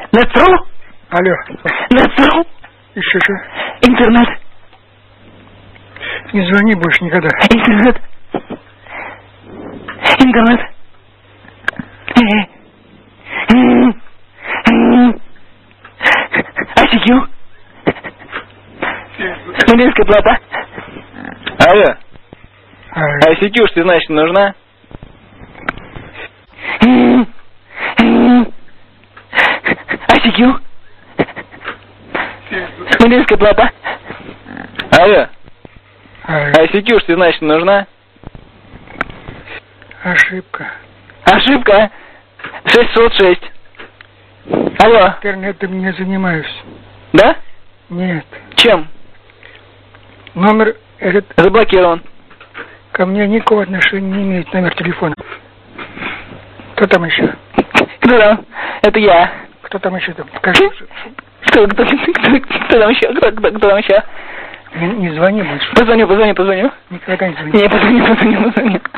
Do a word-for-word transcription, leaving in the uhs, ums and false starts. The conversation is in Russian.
Нацру? Алло. Нацру? Еще что? Интернет. Не звони больше никогда. Интернет. Интернет. Асикю. Студентская плата. Алло. Алло. А Сикюш, ты значит нужна? Асикю. Студентская плата. Алло. Алло. А Сикюш, ты значит нужна? Ошибка. Ошибка. шестьсот шесть. Алло. Интернетом не занимаюсь. Да? Нет. Чем? Номер этот Заблокирован. ко мне никакого отношения не имеет, номер телефона. Кто там еще? Кто там? Это я. Кто там еще? Там? Покажи. Кто, кто, кто, кто там еще? Кто, кто, кто там еще? Не, не звони больше. Позвоню, позвоню, позвоню. Никогда не звони. Не, позвоню, позвоню, позвоню.